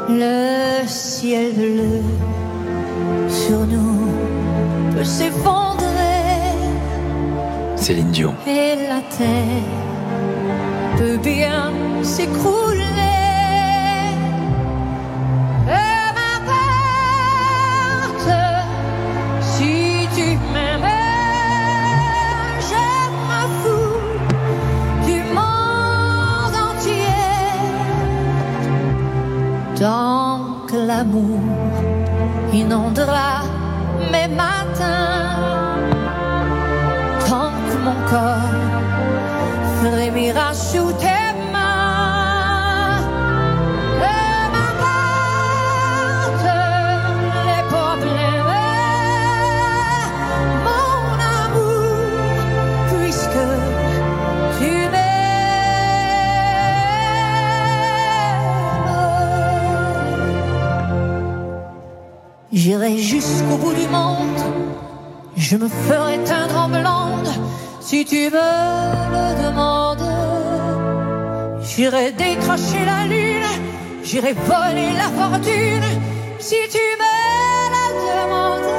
Le ciel bleu sur nous peut s'effondrer. Céline Dion. Et la terre peut bien s'écrouler. Peu m'importe si tu m'aimes, je m'en fous du monde entier. Tant que l'amour inondera mes matins, tant que mon corps frémira sous tes mains. Peu m'importe les problèmes, mon amour, puisque tu m'aimes. J'irai jusqu'au bout du monde, je me ferai teindre en blonde si tu me le demandes. J'irai décrocher la lune, j'irai voler la fortune si tu me la demandes.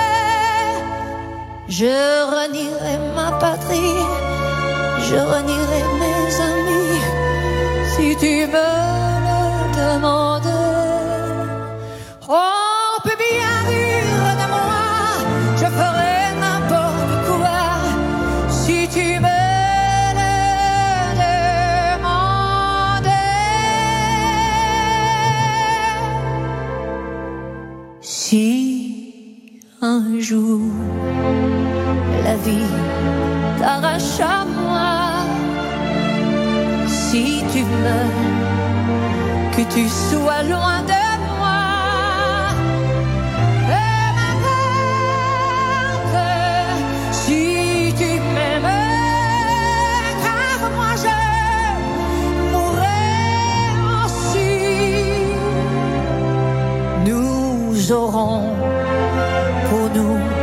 Je renierai ma patrie, je renierai mes amis si tu me le demandes. On peut bien rire de moi, je ferai n'importe quoi si tu me le demandais. Si un jour la vie t'arrache à moi, si tu meurs, que tu sois loin de moi, peu m'importe si tu m'aimes, car moi je mourrai ainsi. Nous aurons pour nous